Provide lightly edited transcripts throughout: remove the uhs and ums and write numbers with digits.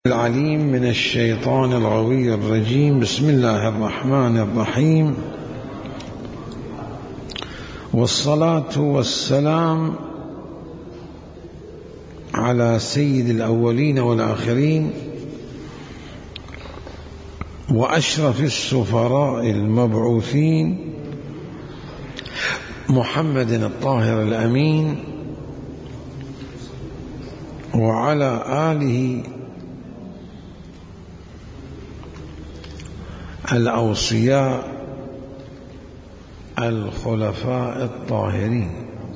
العليم من الشيطان الغوي الرجيم. بسم الله الرحمن الرحيم، والصلاة والسلام على سيد الأولين والآخرين وأشرف السفراء المبعوثين محمد الطاهر الأمين، وعلى آله الأوصياء الخلفاء الطاهرين.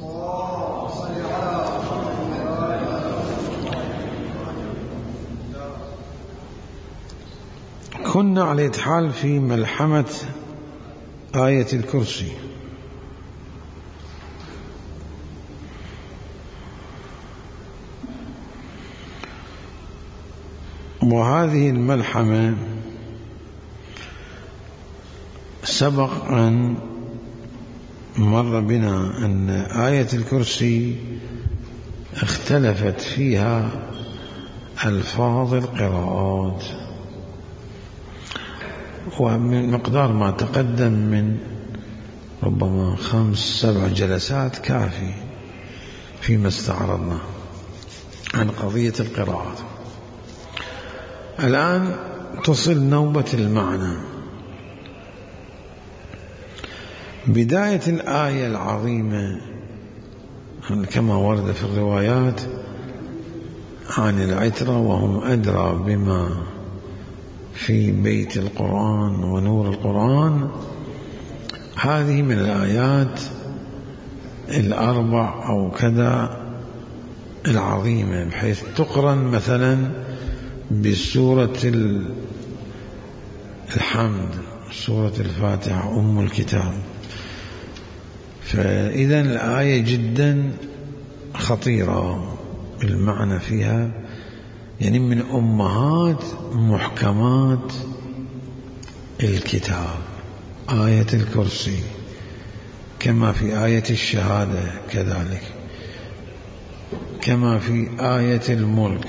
كنا على الإتحال في ملحمة آية الكرسي، وهذه الملحمة سبق أن مر بنا أن آية الكرسي اختلفت فيها ألفاظ القراءات، ومن مقدار ما تقدم من ربما 5-7 جلسات كافي فيما استعرضنا عن قضية القراءات. الآن تصل نوبة المعنى. بداية الآية العظيمة كما ورد في الروايات عن العترة وهم أدرى بما في بيت القرآن ونور القرآن، هذه من الآيات الأربع أو كذا العظيمة، بحيث تقرن مثلا بسورة الحمد، سورة الفاتحة أم الكتاب. فإذا الآية جدا خطيرة، المعنى فيها يعني من أمهات محكمات الكتاب آية الكرسي، كما في آية الشهادة كذلك، كما في آية الملك،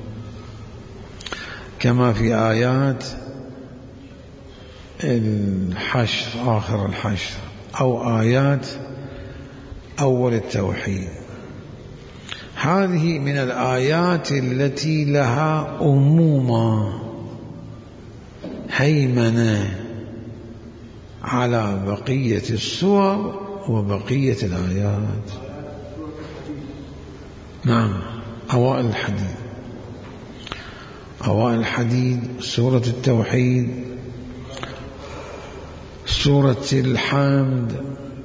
كما في آيات الحشر آخر الحشر، أو آيات أول التوحيد. هذه من الآيات التي لها أمومة هيمنة على بقية السور وبقية الآيات. نعم، أوائل الحديد، أوائل الحديد، سورة التوحيد، سورة الحمد،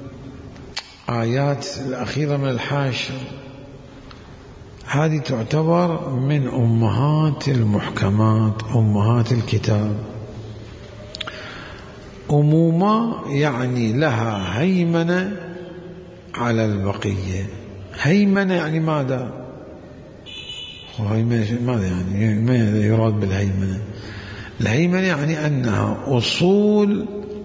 آيات الأخيرة من الحاشر، هذه تعتبر من أمهات المحكمات، أمهات الكتاب. أمومة يعني لها هيمنة على البقية. هيمنة يعني ماذا؟ ماذا يعني؟ ماذا يراد بالهيمنة؟ الهيمنة يعني أنها أصول،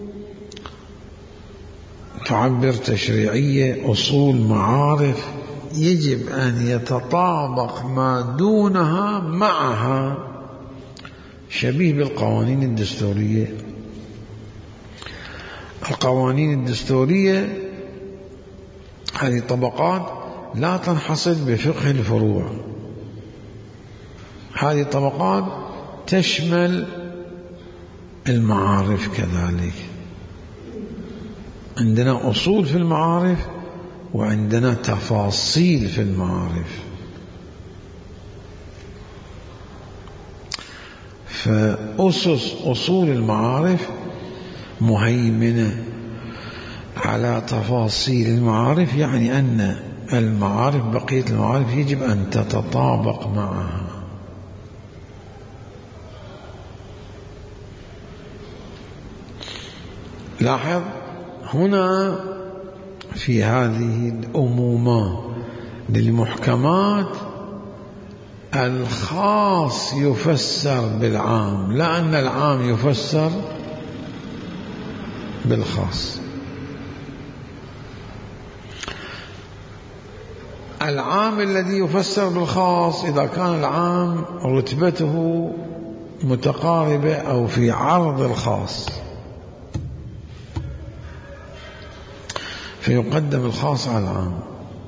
تعبر تشريعية، أصول معارف يجب أن يتطابق ما دونها معها، شبيه بالقوانين الدستورية. القوانين الدستورية هذه طبقات لا تنحصر بفقه الفروع، هذه طبقات تشمل المعارف كذلك. عندنا أصول في المعارف وعندنا تفاصيل في المعارف. فأسس أصول المعارف مهيمنة على تفاصيل المعارف، يعني أن المعارف، بقية المعارف يجب أن تتطابق معها. لاحظ هنا في هذه الأمومة للمحكمات الخاص يفسر بالعام، لا أن العام يفسر بالخاص. العام الذي يفسر بالخاص إذا كان العام رتبته متقاربة أو في عرض الخاص، فيقدم الخاص على العام.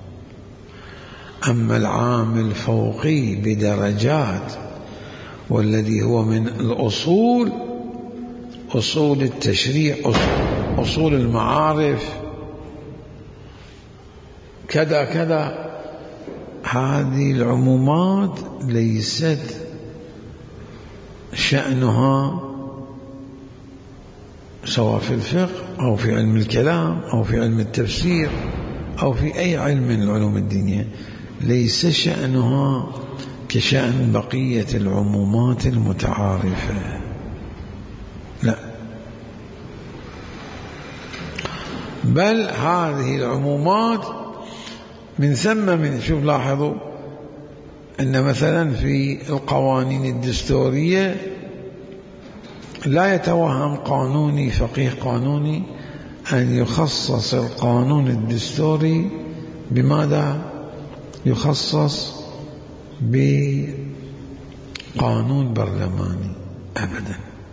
أما العام الفوقي بدرجات والذي هو من الأصول، أصول التشريع، أصول المعارف، كذا كذا، هذه العمومات ليست شأنها سواء في الفقه أو في علم الكلام أو في علم التفسير أو في أي علم من العلوم الدينية، ليس شأنها كشأن بقية العمومات المتعارفة، لا، بل هذه العمومات من ثم من شوف لاحظوا أن مثلا في القوانين الدستورية لا يتوهم قانوني فقيه قانوني أن يخصص القانون الدستوري بماذا؟ يخصص بقانون برلماني أبدا،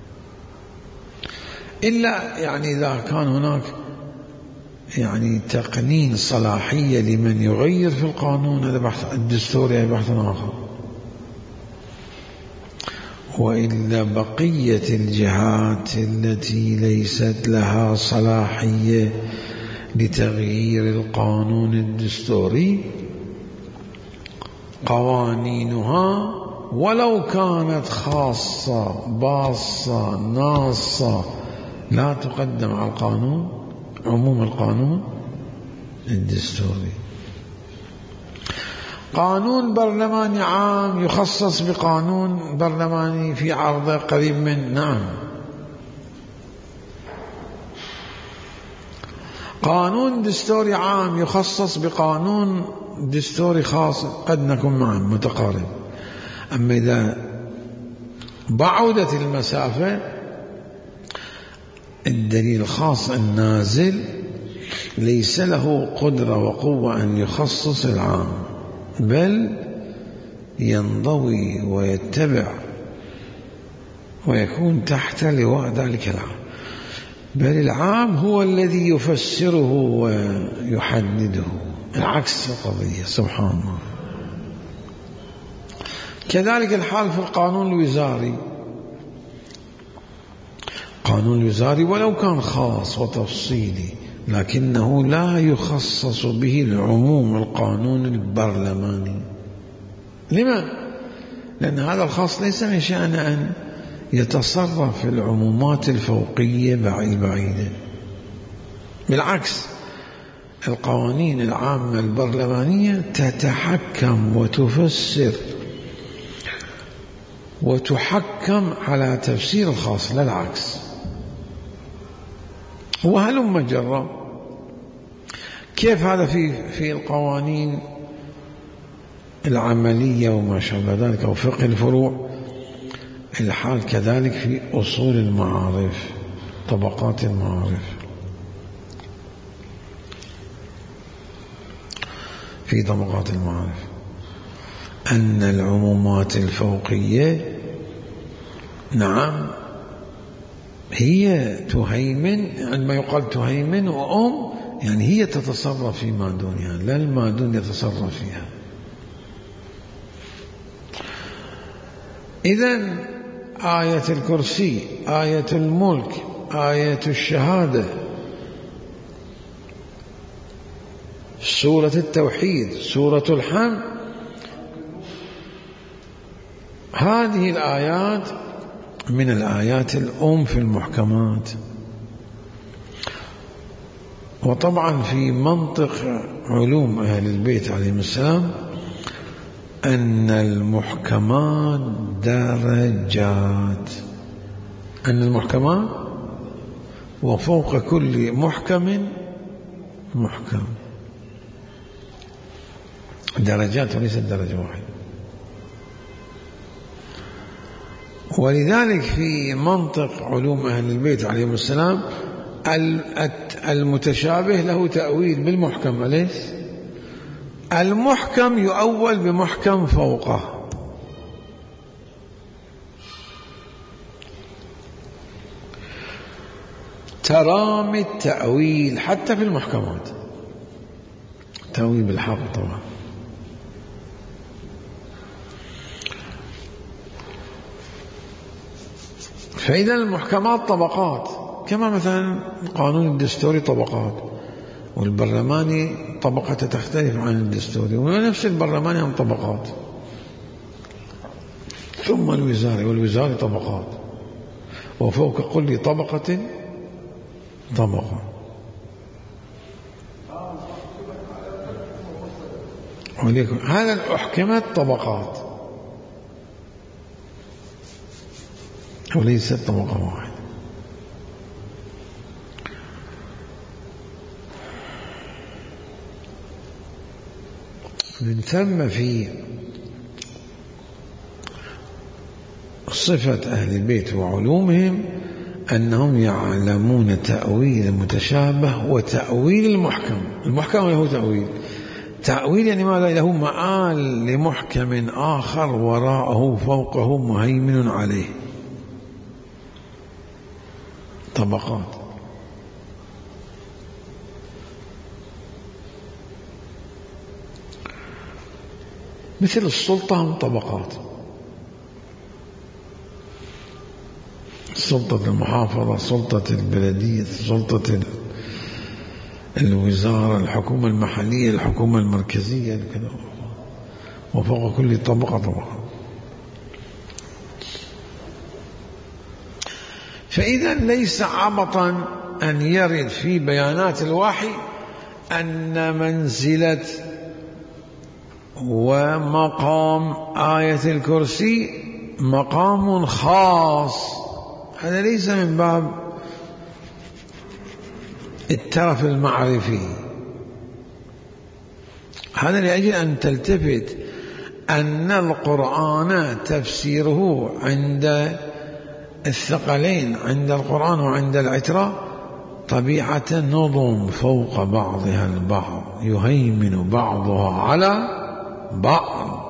إلا يعني إذا كان هناك يعني تقنين صلاحية لمن يغير في القانون، هذا بحث الدستوري بحث آخر. وإلا بقية الجهات التي ليست لها صلاحية لتغيير القانون الدستوري قوانينها ولو كانت خاصة باصة ناصة لا تقدم على القانون، عموم القانون الدستوري. قانون برلماني عام يخصص بقانون برلماني في عرضه قريب من، نعم. قانون دستوري عام يخصص بقانون دستوري خاص، قد نكون معا متقارب. أما إذا بعدت المسافة، الدليل الخاص النازل ليس له قدرة وقوة أن يخصص العام، بل ينضوي ويتبع ويكون تحت لواء ذلك العام، بل العام هو الذي يفسره ويحدده، العكس القضية. سبحان الله. كذلك الحال في القانون الوزاري. قانون الوزاري ولو كان خاص وتفصيلي لكنه لا يخصص به العموم القانون البرلماني. لما؟ لأن هذا الخاص ليس من شأن أن يتصرف في العمومات الفوقية بعيدة، بالعكس القوانين العامة البرلمانية تتحكم وتفسر وتحكم على تفسير الخاص، لا العكس. وهلم جرا. كيف هذا في القوانين العملية وما شابه ذلك أو فقه الفروع، الحال كذلك في أصول المعارف، طبقات المعارف. في طبقات المعارف أن العمومات الفوقية نعم هي تهيمن، عندما يقال تهيمن يعني هي تتصرف في دونها، لا المادون يتصرف فيها. إذن آية الكرسي، آية الملك، آية الشهادة، سورة التوحيد، سورة الحمد، هذه الآيات من الآيات في المحكمات. وطبعا في منطق علوم أهل البيت عليهم السلام أن المحكمات درجات، أن المحكمات وفوق كل محكم درجات وليست درجة واحدة. ولذلك في منطق علوم أهل البيت عليهم السلام المتشابه له تأويل بالمحكم، أليس؟ المحكم يؤول بمحكم فوقه. ترامي التأويل حتى في المحكمات، تأويل بالحق طبعا. فإذا المحكمات طبقات، كما مثلا القانون الدستوري طبقات، والبرلماني طبقته تختلف عن الدستوري، ونفس البرلماني هم طبقات، ثم الوزاري، والوزاري طبقات، وفوق كل طبقة طبقة. هذا أحكمت طبقات وليست طبقة واحدة. من ثم في صفة أهل البيت وعلومهم أنهم يعلمون تأويل المتشابه وتأويل المحكم. المحكم له تأويل يعني ما له مآل لمحكم آخر وراءه فوقه مهيمن عليه. طبقات. مثل السلطة هم طبقات، سلطة المحافظة، سلطة البلدية، سلطة الوزارة، الحكومة المحلية، الحكومة المركزية، كذا. وفوق كل طبقة طبقة. فإذا ليس عبطا أن يرد في بيانات الوحي أن منزلة ومقام آية الكرسي مقام خاص. هذا ليس من باب الترف المعرفي، هذا لأجل أن تلتفت أن القرآن تفسيره عند الثقلين، عند القرآن وعند العترة، طبيعة نظم فوق بعضها البعض، يهيمن بعضها على بعض،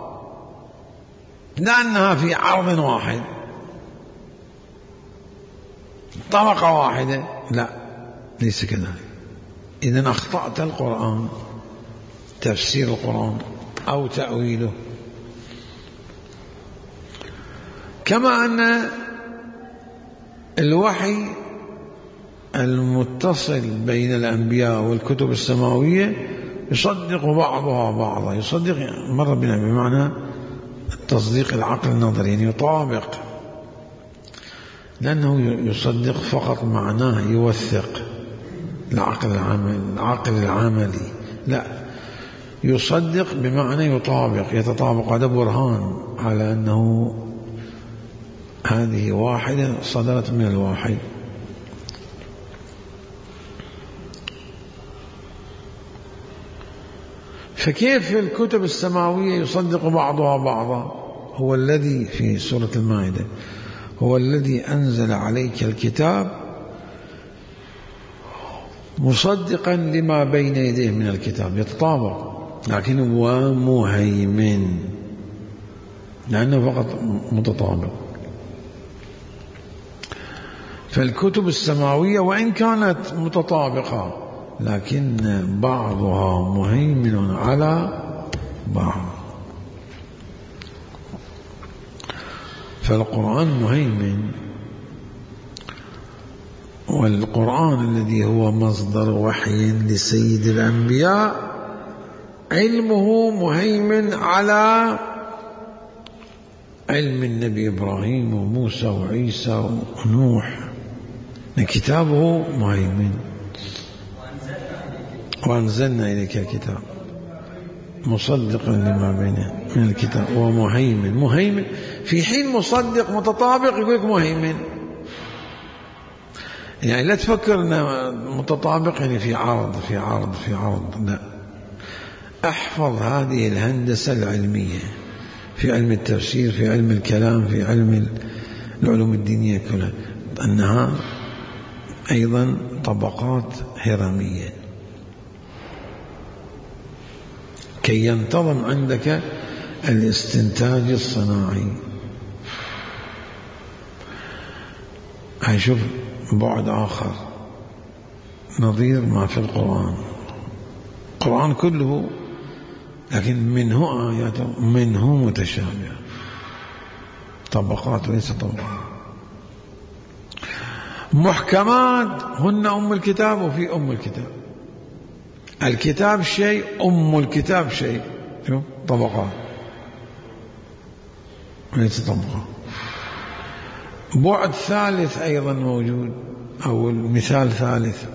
لأنها في عرض واحد، طبقة واحدة. لا، ليس كذلك. إذن أخطأت القرآن، تفسير القرآن أو تأويله. كما أن الوحي المتصل بين الأنبياء والكتب السماوية يصدق بعضها بعضا، يصدق مرة بنا بمعنى التصديق العقل النظري، يعني يطابق، لأنه يصدق فقط معناه يوثق العقل العملي، لا، يصدق بمعنى يطابق، يتطابق. هذا برهان على أنه هذه واحدة صدرت من الواحد. فكيف الكتب السماوية يصدق بعضها بعضا؟ هو الذي في سورة المائدة هو الذي أنزل عليك الكتاب مصدقا لما بين يديه من الكتاب، يتطابق، لكن هو مهيمن لأنه فقط متطابق. فالكتب السماوية وإن كانت متطابقة لكن بعضها مهيمن على بعض. فالقرآن مهيمن، والقرآن الذي هو مصدر وحي لسيد الأنبياء علمه مهيمن على علم النبي إبراهيم وموسى وعيسى ونوح، كتابه مهيمن. وأنزلنا إليك الكتاب مصدقا لما بينه من الكتاب ومهيمن. مهيمن في حين مصدق متطابق يقول لك مهيمن، يعني لا تفكر أنه متطابق يعني في عرض في عرض في عرض، لا. احفظ هذه الهندسة العلمية في علم التفسير، في علم الكلام، في علم العلوم الدينية كلها، أنها أيضا طبقات هرمية. كي ينتظم عندك الاستنتاج الصناعي. هاي شوف بعد آخر نظير ما في القرآن. القرآن كله لكن منه آيات منه متشابهة، طبقات وليس طبقات. محكمات هن أم الكتاب، وفي أم الكتاب. الكتاب شيء، أم الكتاب شيء، طبقات وليس طبقات. بعد ثالث أيضا موجود، أو المثال ثالث: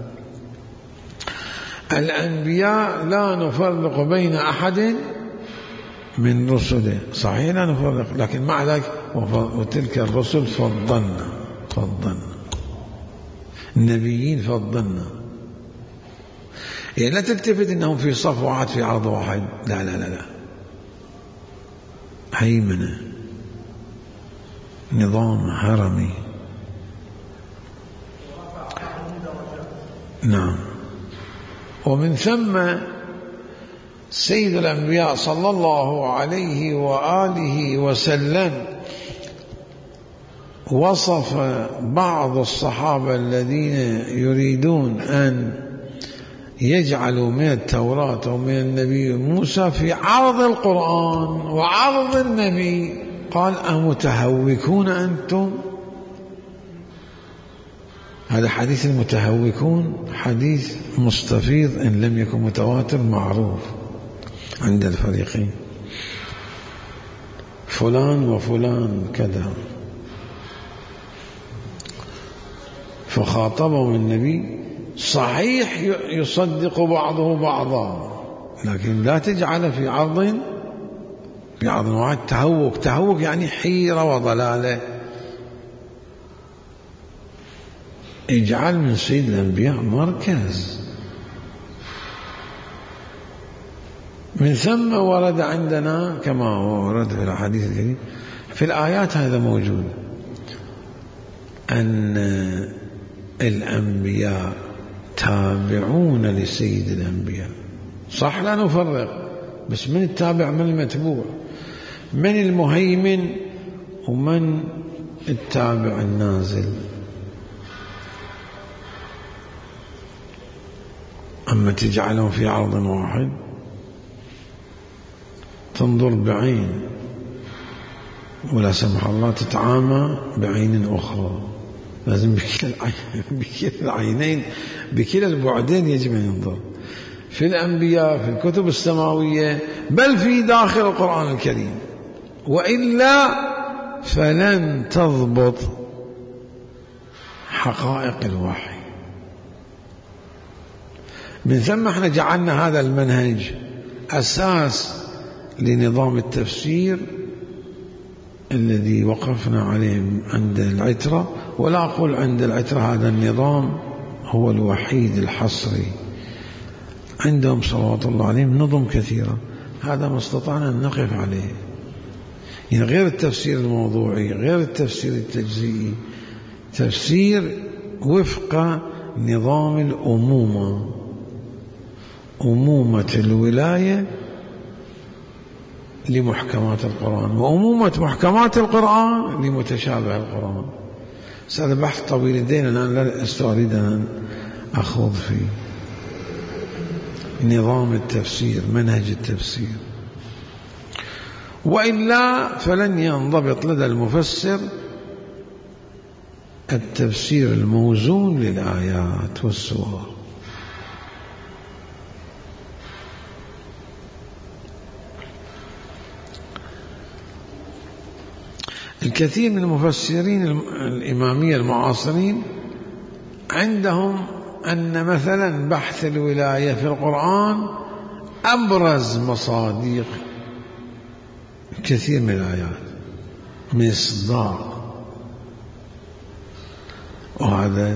الأنبياء لا نفرق بين أحد من رسله. صحيح لا نفرق، لكن مع ذلك وتلك الرسل فضلنا النبيين فضلنا. يعني لا تلتفت إنهم في صف واحد في عرض واحد، لا لا لا لا، هيمنة، نظام هرمي. نعم. ومن ثم سيد الأنبياء صلى الله عليه وآله وسلم وصف بعض الصحابة الذين يريدون أن يجعلوا من التوراة ومن النبي موسى في عرض القرآن وعرض النبي، قال: أمتهوكون أنتم؟ هذا حديث المتهوكون حديث مستفيض إن لم يكن متواتر، معروف عند الفريقين، فلان وفلان كذا. فخاطبهم النبي: صحيح يصدق بعضه بعضا، لكن لا تجعل في عرض واحد تهوك يعني حيرة وضلالة. اجعل من سيد الأنبياء مركز. من ثم ورد عندنا كما ورد في الحديث الكريم في الآيات، هذا موجود، أن الأنبياء تابعون لسيد الأنبياء. صح لا نفرق، بس من التابع من المتبوع، من المهيمن ومن التابع النازل. أما تجعلهم في عرض واحد تنظر بعين، ولا سمح الله تتعامى بعين أخرى. لازم بكلا العينين، بكلا البعدين يجب أن ينظر في الأنبياء، في الكتب السماوية، بل في داخل القرآن الكريم، وإلا فلن تضبط حقائق الوحي. من ثم احنا جعلنا هذا المنهج أساس لنظام التفسير الذي وقفنا عليه عند العترة. ولا أقول عند العترة، هذا النظام هو الوحيد الحصري عندهم صلوات الله عليهم. نظم كثيرة، هذا ما استطعنا أن نقف عليه، يعني غير التفسير الموضوعي، غير التفسير التجزئي، تفسير وفق نظام الأمومة، أمومة الولاية لمحكمات القرآن، وأمومة محكمات القرآن لمتشابه القرآن. هذا بحث طويل الدين، أنا لا أريد أن أخوض فيه. نظام التفسير، منهج التفسير، وإلا فلن ينضبط لدى المفسر التفسير الموزون للآيات والسور. الكثير من المفسرين الإمامية المعاصرين عندهم أن مثلا بحث الولاية في القرآن أبرز مصادق كثير من الآيات، مصداق، وهذا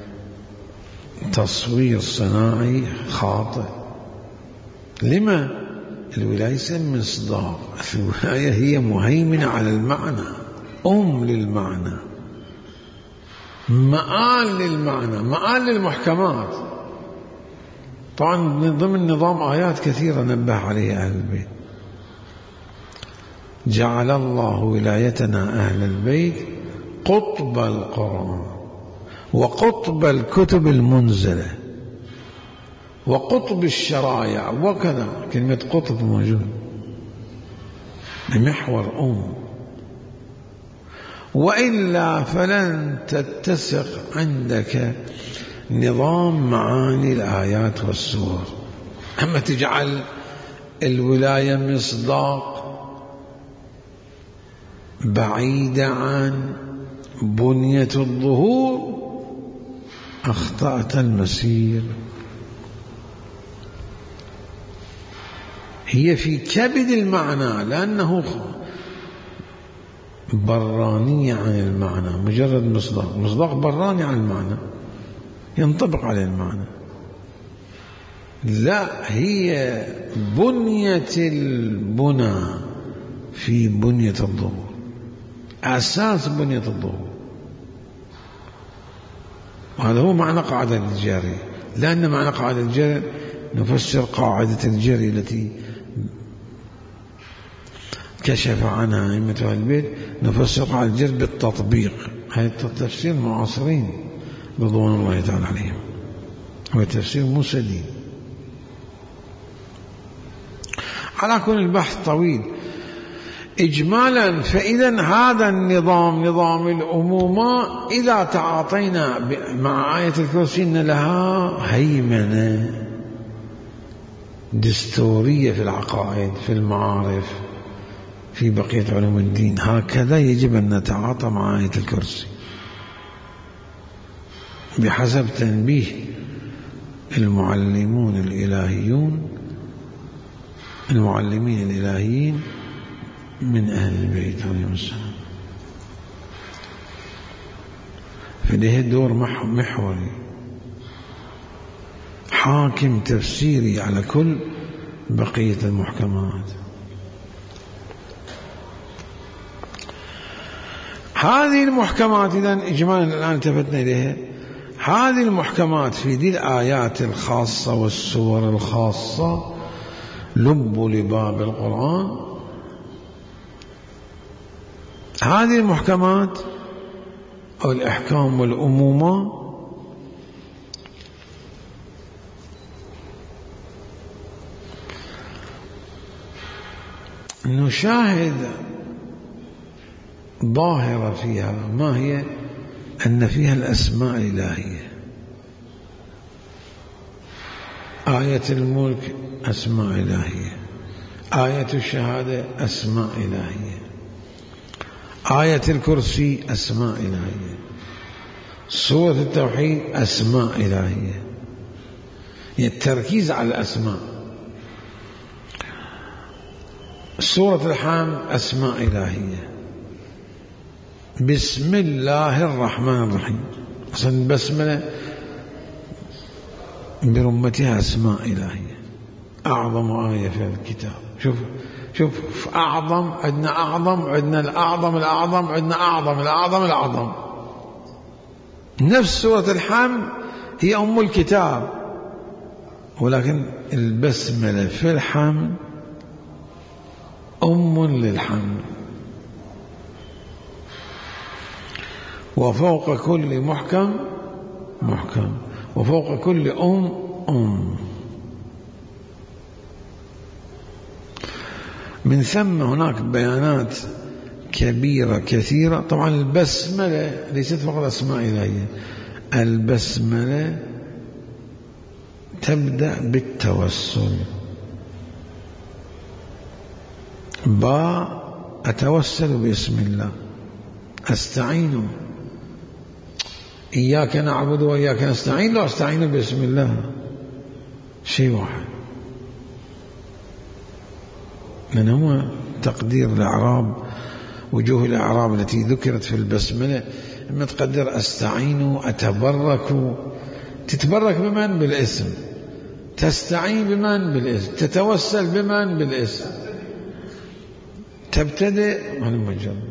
تصوير صناعي خاطئ. لما؟ الولاية اسم مصداق، الولاية هي مهيمنة على المعنى، للمعنى، مآل للمعنى، مآل للمحكمات. طبعا من ضمن نظام آيات كثيرة نبه عليها أهل البيت. جعل الله ولايتنا أهل البيت قطب القرآن وقطب الكتب المنزلة وقطب الشرائع وكذا. كلمة قطب موجود محور وإلا فلن تتسق عندك نظام معاني الآيات والسور. أما تجعل الولاية مصداق بعيدة عن بنية الظهور أخطأت المسير. هي في كبد المعنى لأنه برانية عن المعنى، مجرد مصداق براني عن المعنى ينطبق عليه المعنى. لا، هي بنية البنى في بنية الظهور، أساس بنية الظهور. وهذا هو معنى قاعدة الجري. لأن معنى قاعدة الجري نفسر قاعدة الجري التي كشف عنها أئمة أهل البيت، نفسر قاعدة الجري بالتطبيق. هذا تفسير معاصرين رضوان الله تعالى عليهم، هو تفسير مسدي. على كل البحث طويل. إجمالا فإذا هذا النظام نظام الأمومة إذا تعاطينا مع آية الكرسي إن لها هيمنة دستورية في العقائد، في المعارف، في بقية علوم الدين. هكذا يجب أن نتعاطى مع آية الكرسي بحسب تنبيه المعلمون الإلهيون، المعلمين الإلهيين من أهل البيت عليهم السلام. فله دور محوري حاكم تفسيري على كل بقية المحكمات. هذه المحكمات إذن إجمالا الآن التفتنا إليها، هذه المحكمات في ذي الآيات الخاصة والسور الخاصة لب لباب القرآن. هذه المحكمات أو الأحكام والأمومة نشاهد ظاهرة فيها، ما هي؟ أن فيها الأسماء الإلهية. آية الملك أسماء إلهية، آية الشهادة أسماء إلهية، آية الكرسي أسماء إلهية، سورة التوحيد أسماء إلهية. التركيز على الأسماء. سورة الحمد أسماء إلهية. بسم الله الرحمن الرحيم، أصلا البسملة برمتها أسماء إلهية، أعظم آية في الكتاب. شوف أعظم، عندنا أعظم، عندنا الأعظم الأعظم، عندنا أعظم الأعظم الأعظم. نفس سورة الحمد هي أم الكتاب، ولكن البسملة في الحمد أم للحمد. وفوق كل محكم محكم، وفوق كل أم. من ثم هناك بيانات كبيرة كثيرة. طبعا البسملة ليست فقط أسماء إلهية، البسملة تبدأ بالتوسل. أتوسل باسم الله، أستعين، إياك نعبد وإياك نستعين، لا أستعين باسم الله، شيء واحد. من هو تقدير الأعراب، وجوه الأعراب التي ذكرت في البسملة. لما تقدر أستعين، أتبرك، تتبرك بمن؟ بالاسم. تستعين بمن؟ بالاسم. تتوسل بمن؟ بالاسم. تبتدئ عن المجرد.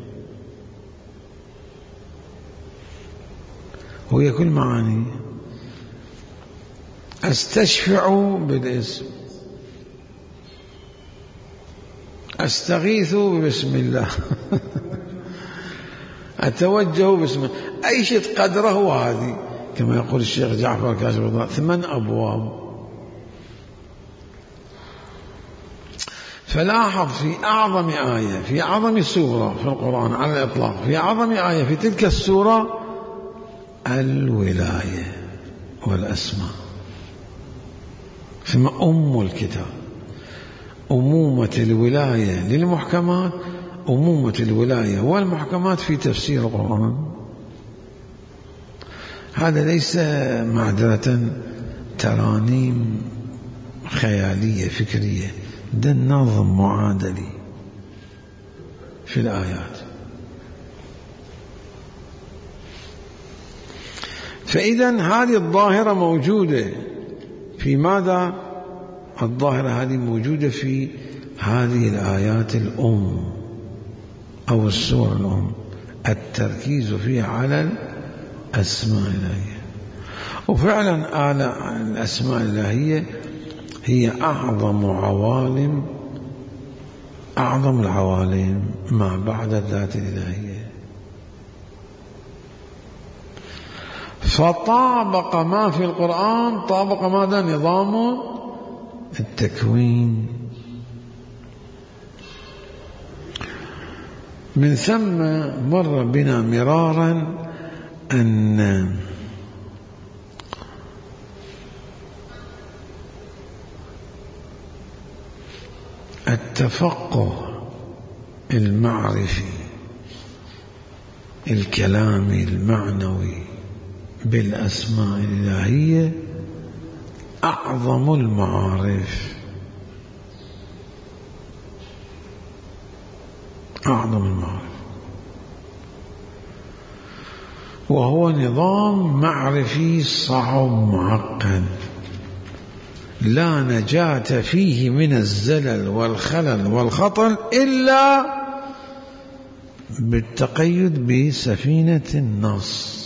وهي كل معاني. أستشفع بالاسم، أستغيث بسم الله أتوجه بسم الله، أي شيء قدره هذه، كما يقول الشيخ جعفر كاشف الغطاء 8 أبواب. فلاحظ في أعظم آية في أعظم سورة في القرآن على الإطلاق، في أعظم آية في تلك السورة الولاية والأسماء، ثم أم الكتاب، أمومة الولاية للمحكمات، أمومة الولاية والمحكمات في تفسير القرآن. هذا ليس معذرة ترانيم خيالية فكرية، ده النظم معادلي في الآيات. فإذا هذه الظاهرة موجودة في ماذا؟ الظاهرة هذه موجودة في هذه الآيات الأم أو السور الأم، التركيز فيها على الأسماء الإلهية. وفعلا الأسماء الإلهية هي أعظم العوالم ما بعد الذات الإلهية. فطابق ما في القرآن، طابق ماذا؟ نظام التكوين. من ثم مر بنا مرارا أن التفقه المعرفي الكلامي المعنوي بالأسماء الإلهية أعظم المعارف، أعظم المعارف، وهو نظام معرفي صعب معقد لا نجاة فيه من الزلل والخلل والخطل إلا بالتقيد بسفينة النص.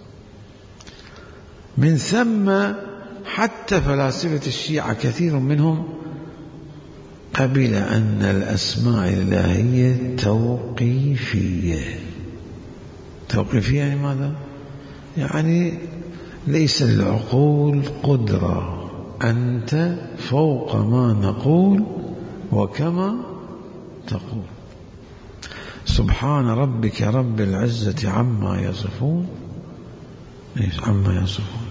من ثم حتى فلاسفة الشيعة كثير منهم قبل أن الأسماء الإلهية توقيفية. توقيفية يعني ماذا؟ يعني ليس للعقول قدرة، أنت فوق ما نقول وكما تقول. سبحان ربك رب العزة عما يصفون، عما يصفون.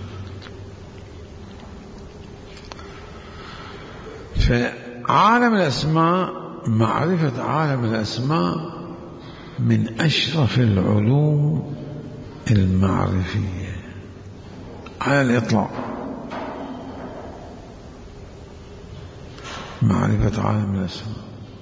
فعالم الأسماء، معرفة عالم الأسماء من أشرف العلوم المعرفية على الإطلاق. معرفة عالم الأسماء،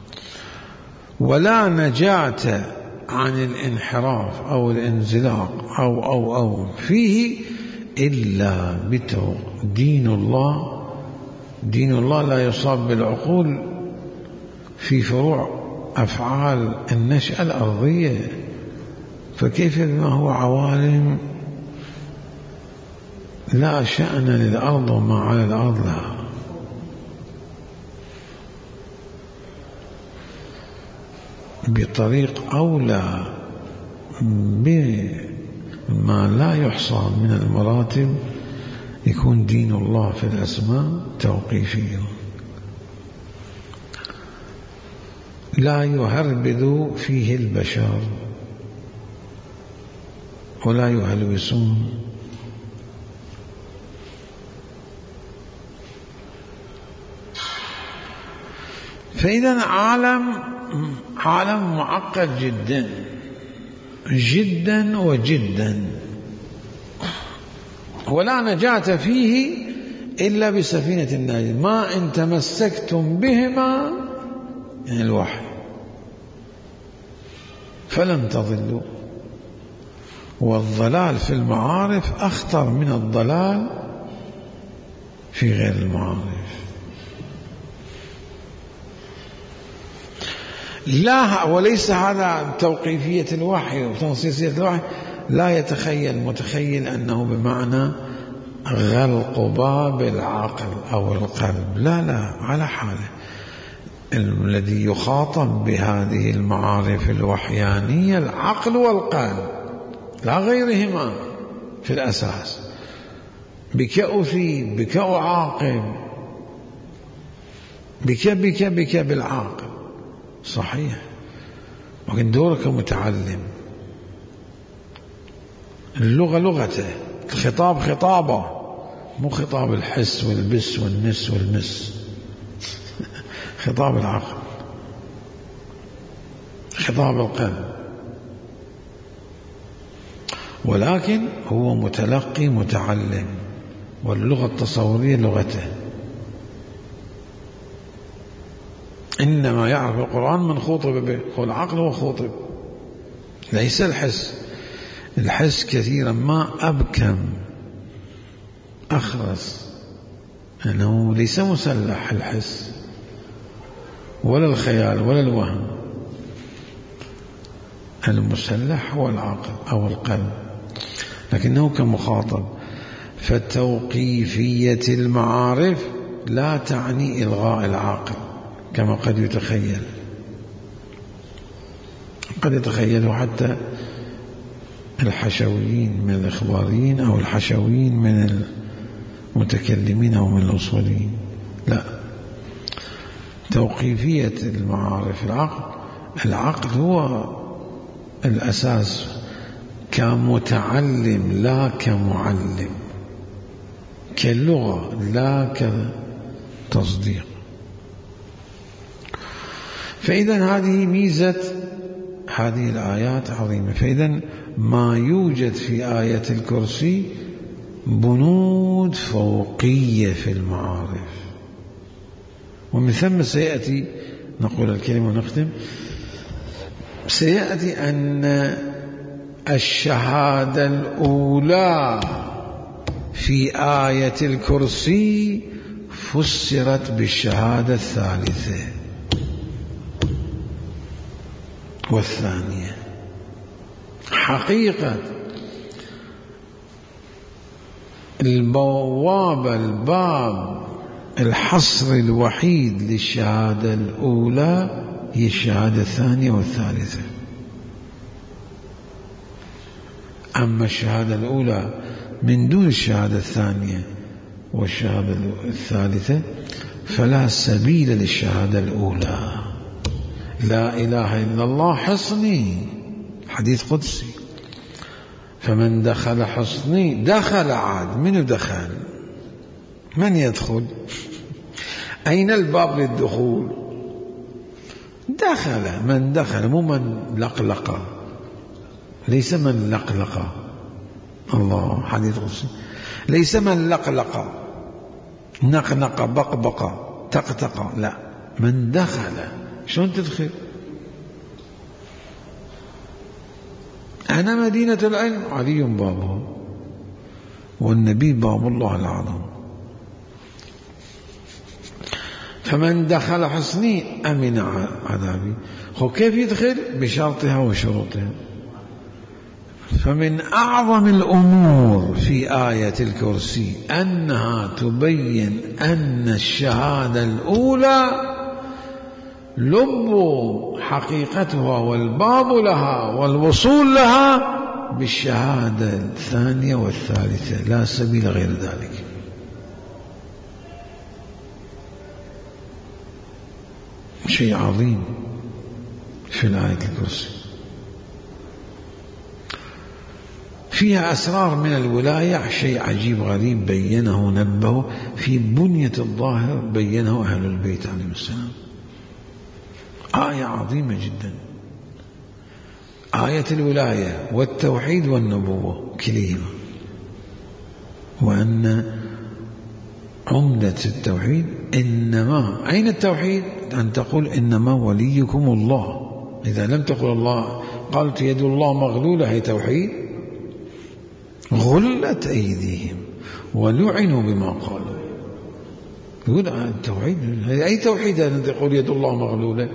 ولا نجاة عن الانحراف أو الانزلاق أو فيه إلا دين الله. دين الله لا يصاب بالعقول في فروع أفعال النشأة الأرضية، فكيف بما هو عوالم لا شأن للأرض وما على الأرض لها. بطريق أولى بما لا يحصى من المراتب يكون دين الله في الأسماء توقيفي، لا يهربد فيه البشر ولا يهلوسون. فإذا عالم معقد جدا جدا وجدا، ولا نجاة فيه إلا بسفينة الناجية. ما إن تمسكتم بهما، يعني الوحي، فلن تضلوا. والضلال في المعارف أخطر من الضلال في غير المعارف. لا، وليس هذا توقيفية الوحي وتنصيصية الوحي. لا يتخيل متخيل أنه بمعنى غلق باب العقل أو القلب، لا، على حاله. الذي يخاطب بهذه المعارف الوحيانية العقل والقلب لا غيرهما في الأساس. بك أفيد، بك أعاقب، بك بالعاقل، صحيح، لكن دورك متعلم. اللغة لغته، الخطاب خطابه، مو خطاب الحس والبس والنس والمس خطاب العقل، خطاب القلب. ولكن هو متلقي متعلم، واللغة التصورية لغته. إنما يعرف القرآن من خوطب به، والعقل هو خوطب، ليس الحس. الحس كثيرا ما أبكم أخرس، أنه ليس مسلح الحس ولا الخيال ولا الوهم. المسلح هو العقل أو القلب، لكنه كمخاطب. فتوقيفية المعارف لا تعني إلغاء العقل كما قد يتخيل. قد يتخيل حتى الحشويين من الإخباريين أو الحشويين من المتكلمين أو من الأصوليين. لا، توقيفية المعارف العقل هو الأساس كمتعلم لا كمعلم، كاللغة لا كتصديق. فإذا هذه ميزة هذه الآيات عظيمة. فإذا ما يوجد في آية الكرسي بنود فوقية في المعارف، ومن ثم سيأتي نقول الكلمة ونختم. سيأتي أن الشهادة الأولى في آية الكرسي فسرت بالشهادة الثالثة والثانية. حقيقة الباب الحصر الوحيد للشهادة الأولى هي الشهادة الثانية والثالثة. أما الشهادة الأولى من دون الشهادة الثانية والشهادة الثالثة فلا سبيل للشهادة الأولى. لا إله إلا الله حصني، حديث قدسي، فمن دخل حصني دخل. عاد من دخل؟ من يدخل؟ أين الباب للدخول؟ دخل، من دخل، مو من لقلق، ليس من لقلق. الله، حديث قدسي، ليس من لقلق نقنق بقبق تقتق، لا، من دخل. شلون تدخل؟ أنا مدينة العلم، علي بابه، والنبي باب الله العظيم. فمن دخل حصني أمن عذابي. هو كيف يدخل؟ بشرطها وشروطها. فمن أعظم الأمور في آية الكرسي أنها تبين أن الشهادة الأولى لب حقيقتها والباب لها والوصول لها بالشهادة الثانية والثالثة، لا سبيل غير ذلك. شيء عظيم في الآية الكرسي، فيها أسرار من الولاية، شيء عجيب غريب بينه نبه في بنية الظاهر، بينه أهل البيت عليهم السلام. آية عظيمة جدا، آية الولاية والتوحيد والنبوة كليهما. وأن عمدة التوحيد إنما، أين التوحيد؟ أن تقول إنما وليكم الله. إذا لم تقل الله، قالت يد الله مغلولة، هي توحيد. غلت أيديهم ولعنوا بما قالوا. يقول التوحيد، أي توحيد أن تقول يد الله مغلولة؟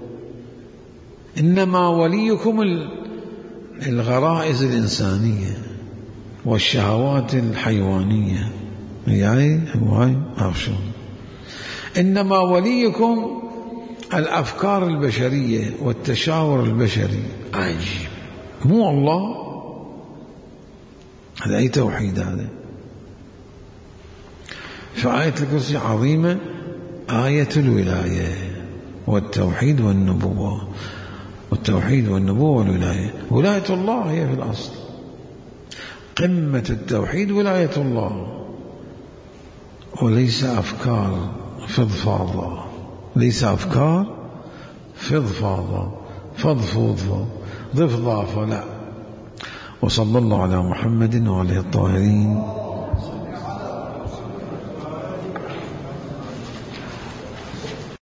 إنما وليكم الغرائز الإنسانية والشهوات الحيوانية يعني هاي عرشه. إنما وليكم الأفكار البشرية والتشاور البشري. عجيب، مو الله. هذا أي توحيد هذا؟ فآية الكرسي عظيمة، آية الولاية والتوحيد والنبوة. والتوحيد والنبوة والولاية. ولاية الله هي في الأصل قمة التوحيد، ولاية الله، وليس أفكار فضفاضة، ليس أفكار فضفاضة فضفوضة ضفضافة، لا. وصلى الله على محمد وعلى الطاهرين.